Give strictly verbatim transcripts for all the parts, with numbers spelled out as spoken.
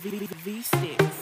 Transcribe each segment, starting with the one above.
V-Sticks.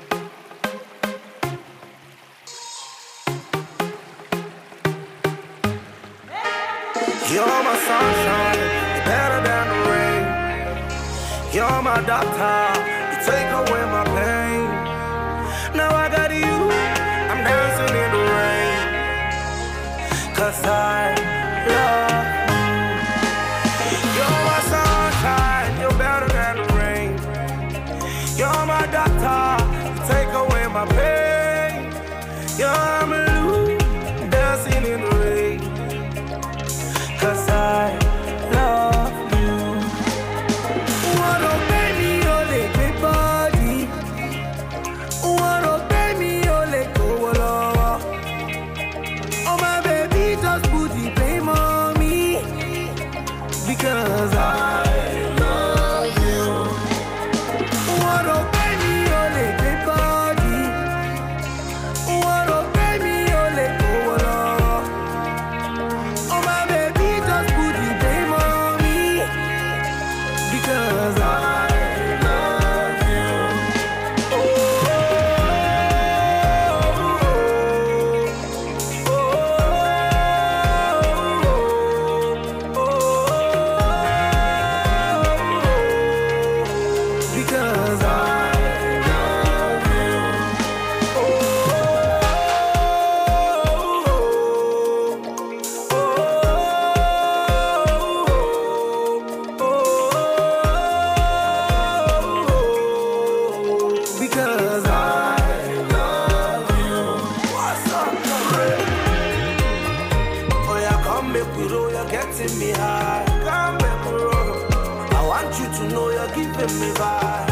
You're my sunshine, you're better than the rain. You're my doctor, you take away my pain. Now I got you, I'm dancing in the rain. Cause I love you. You're my sunshine, you're better than the rain. You're my doctor, you take away my pain. You're my blue, dancing in the rain. Cause I love you. Wanna pay me your little body. Wanna pay me your little love. Oh my baby, just put the blame on me. Because I love you. Wanna pay me your little body. Wanna pay me your little love. Oh my baby, just put the blame on me. Because I love you. Oh, oh, oh, oh, oh, because I love you. Oh, because I love you. What's up, Ray? Oh yeah, come make we roll, you're getting me high. Come make we roll. I want you to know you're giving me vibe.